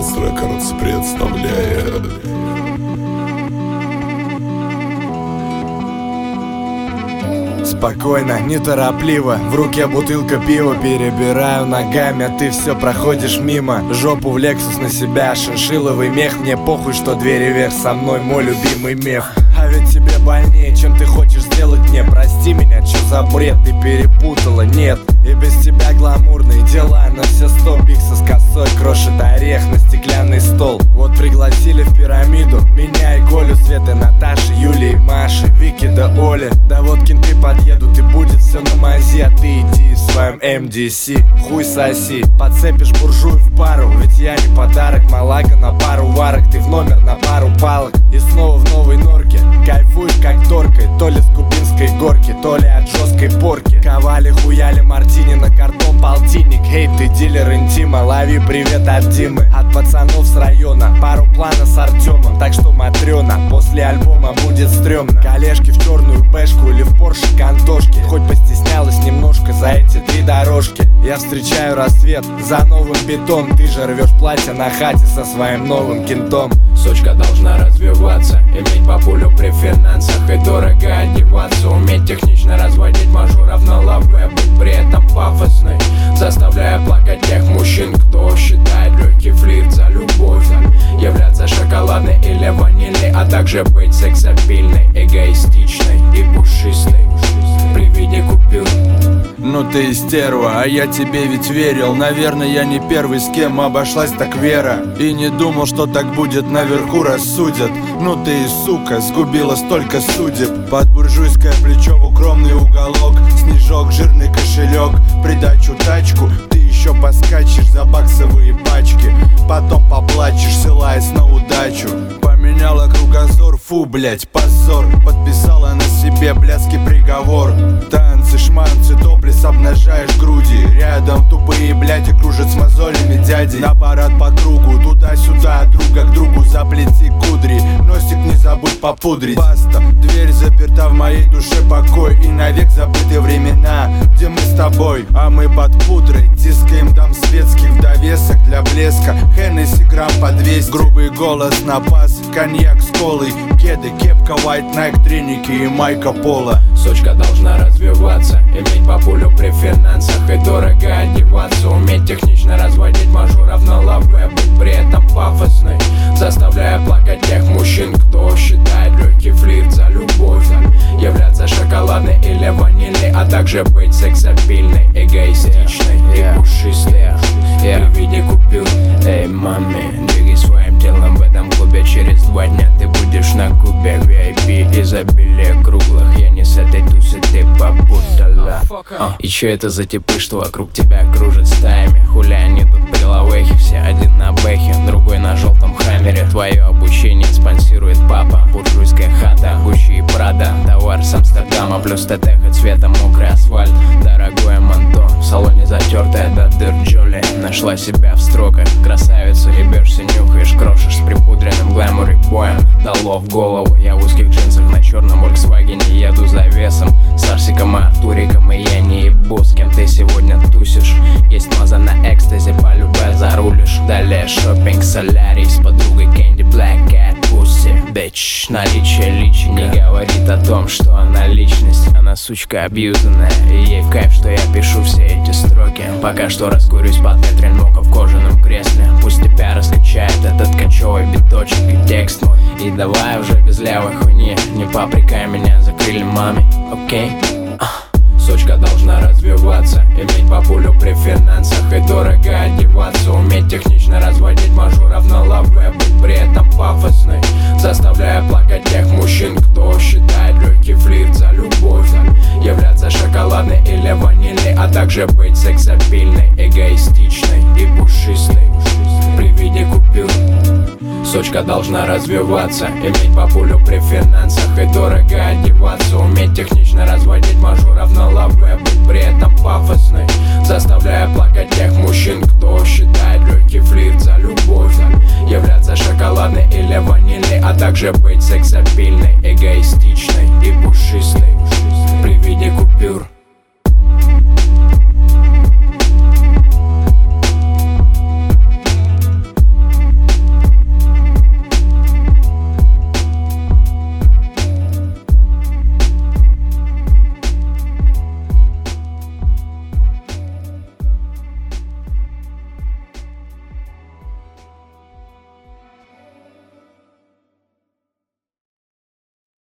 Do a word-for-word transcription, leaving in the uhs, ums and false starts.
House Records представляет. Спокойно, неторопливо, в руке бутылка пива. Перебираю ногами, а ты все проходишь мимо. Жопу в Lexus на себя, шиншилловый мех. Мне похуй, что двери вверх, со мной мой любимый мех. А ведь тебе больнее, чем ты хочешь сделать мне. Прости меня, чё за бред, ты перепутала, нет. И без тебя гламурные дела на все сто. Пикса с косой крошит орех на стеклянный стол. Вот пригласили в пирамиду меня и Колю, Светы, Наташи, Юли и Маши, Вики да Оли. Да вот кенты подъедут и будет все на мази. А ты иди в своем эм ди си, хуй соси. Подцепишь буржуй в пару, ведь я не подарок. Малага на пару варок, ты в номер на пару палок. И снова в новой норке кайфуешь как торкой. То ли с кубинской горки, то ли от жесткой порки. Ковали, хуяли, мартини на картон полтинник. Эй, ты дилер интима, лови привет от Димы. От пацанов с района, пару плана с Артемом. Так что, Матрена, после альбома будет стрёмно. Коллежки в черную бэшку или в Порше Кантошке. Хоть постеснялась немножко за эти три дорожки. Я встречаю рассвет за новым бетон. Ты же рвешь платье на хате со своим новым кентом. Сучка должна развиваться, иметь бабулю при финансах и дорого одеваться. Уметь технично разводить мажоров на лаве, быть при этом пафосной, заставляя плакать тех мужчин, кто считает легкий флирт за любовь. Являться шоколадной или ванильной, а также быть сексапильной, эгоистичной и пушистой при виде купюр. Ну ты и стерва, а я тебе ведь верил. Наверное, я не первый, с кем обошлась так Вера. И не думал, что так будет, наверху рассудят. Ну ты и сука, сгубила столько судеб. Под буржуйское плечо в укромный уголок. Снежок, жирный кошелек, придачу тачку. Ты еще поскачешь за баксовые пачки. Потом поплачешь, ссылаясь на удачу. Поменяла кругозор, фу, блять, позор. Подписала на себе блядский приговор. Танцы, шманцы, топлес, обнажаешь груди. Рядом тупые бляди кружат с мозолями дяди. На парад по кругу, туда-сюда, от друга к другу заплети кудри. Носик не забудь попудрить. Баста, дверь заперта, в моей душе покой. И навек забыты времена, где мы с тобой. А мы под пудрой тискаем дам светских в довесок для блеска. Хеннесси грамм по двести. Грубый голос на пас, коньяк с колой. Кеды, кепка, white Nike, треники и майка пола. Сучка должна развиваться, иметь бабулю при финансах и дорого одеваться. Уметь технично разводить мажоров на лаве, быть при этом пафосной, заставляя плакать тех мужчин, кто считает легкий флирт за любовь. Являться шоколадной или ванильной, а также быть сексапильной, эгоистичной и пушистой при виде купюр. Эй, мами, двигай своим телом в этом клубе. Через два дня ты будешь на кубе ви ай пи, изобилие круглых. Я не с этой тусы, ты попутала. а. И чё это за типы, что вокруг тебя кружат стаями? Хуля они тут при лавехе, все один на бэхе, другой на желтом хаммере. Твое обучение спонсирует папа. Буржуйская хата, Гуччи и Прада. Товар с Амстердама плюс ТТХ цвета мокрый асфальт. Дорогое манто, в салоне затертая до дыр Джоли. Нашла себя в строках, красавица, ебешься, нюхаешь, крошишь с припудренным глэмуре боем. Дало в голову, я в узких джинсах на черном Volkswagen еду за весом. С Арсиком и Артуриком, и я не ебу, с кем ты сегодня тусишь. Есть маза на экстазе, полюбе зарулишь. Далее шопинг, солярий с подругой Candy Black Cat Pussy Bitch. Наличие личи не говорит о том, что она личность. Она сучка абьюзанная, и ей в кайф, что я пишу все эти строки. Пока что раскурюсь под ветрен мока в кожаном кресле. Пусть тебя раскачает этот кочевый биточек и текст мой. И давай уже без левой хуйни, не попрекай меня за крылья маме, окей? Сучка должна развиваться, иметь бабулю при финансах и дорого одеваться. Уметь технично разводить мажоров на лаве, быть при этом пафосной, заставляя плакать тех мужчин, кто считает легкий флирт за любовь. Являться шоколадной или ванильной, а также быть сексапильной, эгоистичной и пушистой при виде купюр. Сучка должна развиваться, иметь бабулю при финансах и дорого одеваться. Уметь технично разводить мажоров на лаве, быть при этом пафосной, заставляя плакать тех мужчин, кто считает легкий флирт за любовь. Являться шоколадной или ванильной, а также быть сексапильной, эгоистичной и пушистой при виде купюр.